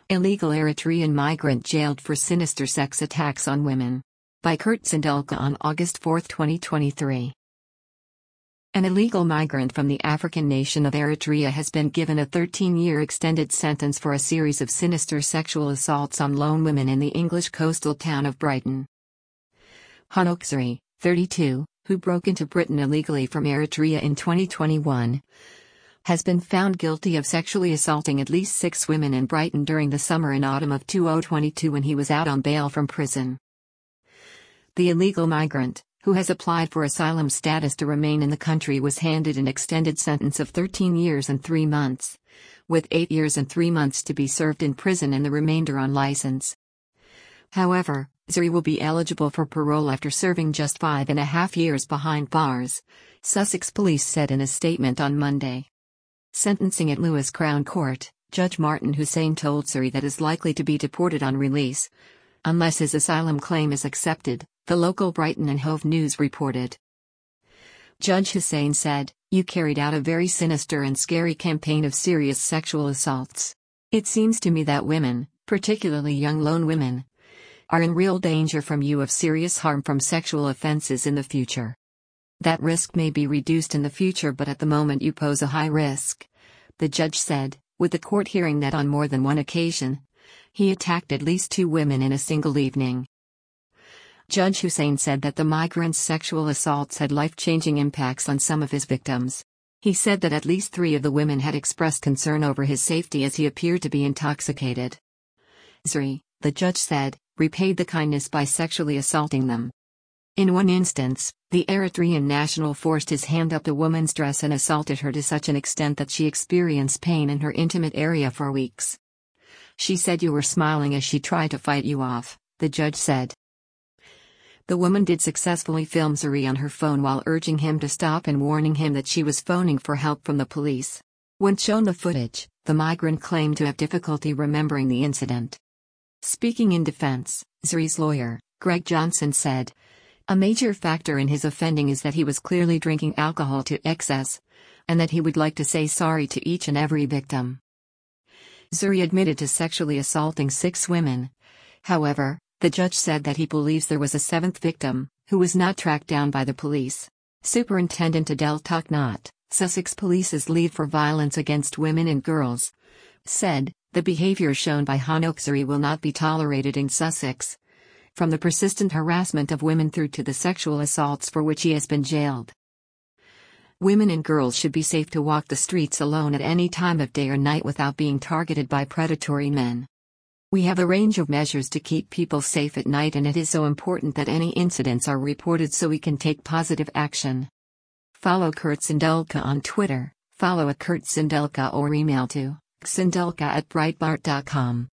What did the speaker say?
Illegal Eritrean migrant jailed for sinister sex attacks on women. By Kurt Sandulka on August 4, 2023. An illegal migrant from the African nation of Eritrea has been given a 13-year extended sentence for a series of sinister sexual assaults on lone women in the English coastal town of Brighton. Hanouk Zuri, 32, who broke into Britain illegally from Eritrea in 2021, has been found guilty of sexually assaulting at least 6 women in Brighton during the summer and autumn of 2022 when he was out on bail from prison. The illegal migrant, who has applied for asylum status to remain in the country, was handed an extended sentence of 13 years and 3 months, with 8 years and 3 months to be served in prison and the remainder on license. However, Zuri will be eligible for parole after serving just 5.5 years behind bars, Sussex Police said in a statement on Monday. Sentencing at Lewes Crown Court, Judge Martin Hussein told Zuri that is likely to be deported on release, unless his asylum claim is accepted, the local Brighton and Hove News reported. Judge Hussein said, "You carried out a very sinister and scary campaign of serious sexual assaults. It seems to me that women, particularly young lone women, are in real danger from you of serious harm from sexual offenses in the future. That risk may be reduced in the future, but at the moment you pose a high risk," the judge said, with the court hearing that on more than one occasion, he attacked at least 2 women in a single evening. Judge Hussein said that the migrant's sexual assaults had life-changing impacts on some of his victims. He said that at least 3 of the women had expressed concern over his safety as he appeared to be intoxicated. Zuri, the judge said, repaid the kindness by sexually assaulting them. In one instance, the Eritrean national forced his hand up the woman's dress and assaulted her to such an extent that she experienced pain in her intimate area for weeks. She said you were smiling as she tried to fight you off, the judge said. The woman did successfully film Zuri on her phone while urging him to stop and warning him that she was phoning for help from the police. When shown the footage, the migrant claimed to have difficulty remembering the incident. Speaking in defense, Zuri's lawyer, Greg Johnson, said, "A major factor in his offending is that he was clearly drinking alcohol to excess, and that he would like to say sorry to each and every victim." Zuri admitted to sexually assaulting 6 women. However, the judge said that he believes there was a 7th victim, who was not tracked down by the police. Superintendent Adele Tucknott, Sussex Police's lead for violence against women and girls, said, "The behavior shown by Hanouk Zuri will not be tolerated in Sussex, from the persistent harassment of women through to the sexual assaults for which he has been jailed. Women and girls should be safe to walk the streets alone at any time of day or night without being targeted by predatory men. We have a range of measures to keep people safe at night, and it is so important that any incidents are reported so we can take positive action." Follow Kurt Sandulka on Twitter, follow @KurtSandulka or email to sandulka@breitbart.com.